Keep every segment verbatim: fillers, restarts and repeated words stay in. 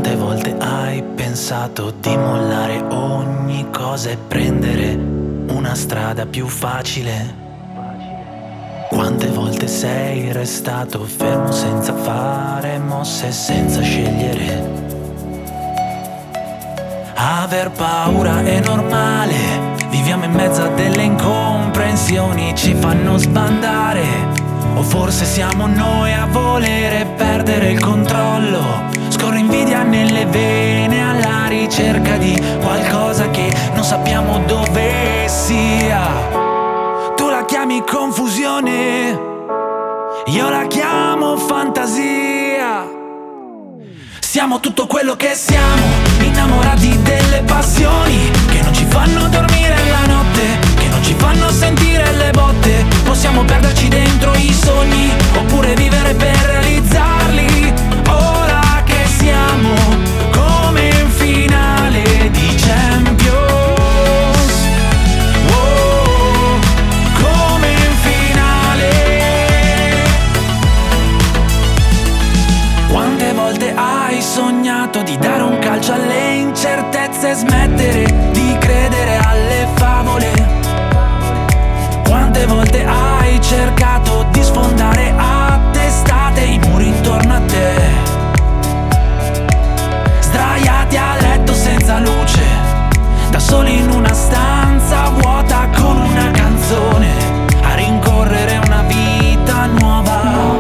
Quante volte hai pensato di mollare ogni cosa e prendere una strada più facile? Quante volte sei restato fermo senza fare mosse, senza scegliere? Aver paura è normale, viviamo in mezzo a delle incomprensioni, ci fanno sbandare. O forse siamo noi a volere perdere il controllo. Scorre invidia nelle vene alla ricerca di qualcosa che non sappiamo dove sia. Tu la chiami confusione, io la chiamo fantasia. Siamo tutto quello che siamo, innamorati delle passioni che non ci fanno dormire la notte, che non ci fanno sentire le botte. Possiamo perderci dentro i sogni, oppure vivere per realizzarli. Ora che siamo come in finale di Champions, oh, come in finale. Quante volte hai sognato di dare un calcio alle incertezze e smettere di credere alle favole? Quante volte hai cercato di sfondare a testate i muri intorno a te? Sdraiati a letto senza luce, da soli in una stanza vuota con una canzone, a rincorrere una vita nuova.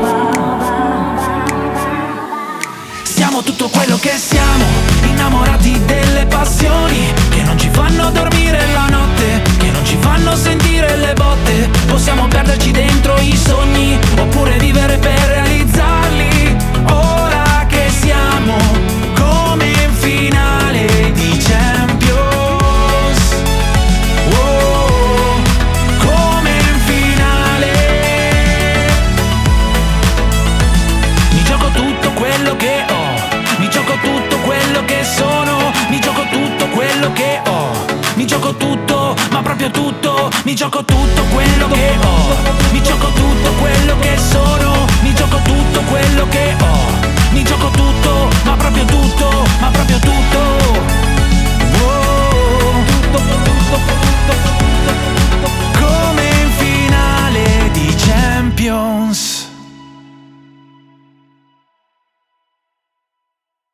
Siamo tutto quello che siamo, innamorati delle passioni che non ci fanno dormire la notte, che non ci fanno sentire le botte. Possiamo perderci dentro i sogni, oppure vivere per realizzarli. Ora che siamo come in finale di Champions, oh, come in finale. Mi gioco tutto quello che ho, mi gioco tutto quello che sono, mi gioco tutto quello che ho, mi gioco tutto, ma proprio tutto, mi gioco tutto quello che ho, mi gioco tutto quello che sono, mi gioco tutto quello che ho, mi gioco tutto, ma proprio tutto, ma proprio tutto.